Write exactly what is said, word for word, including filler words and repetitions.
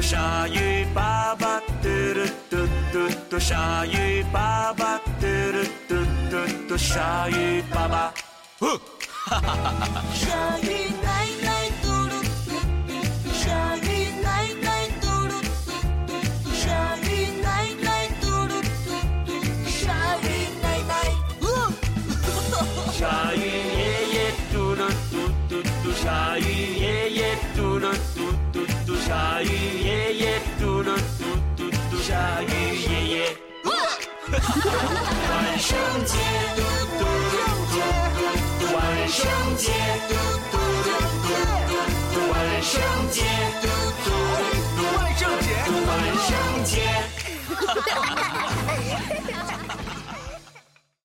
鲨鱼爸爸，嘟嘟嘟嘟嘟，鲨鱼爸爸，嘟嘟嘟嘟嘟，鲨鱼爸爸，哼，哈哈哈哈！ 鲨鱼奶奶嘟噜嘟嘟，鲨鱼奶奶嘟噜嘟嘟，鲨鱼奶奶嘟噜嘟嘟，鲨鱼奶奶， 鲨鱼爷爷嘟噜嘟嘟嘟，鲨鱼爷爷嘟噜嘟嘟嘟，鲨鱼爷爷嘟噜嘟嘟嘟，鲨鱼爷爷。万圣节，嘟嘟嘟嘟，万圣节，嘟嘟嘟嘟，万圣节，嘟嘟嘟，万圣节，万圣节。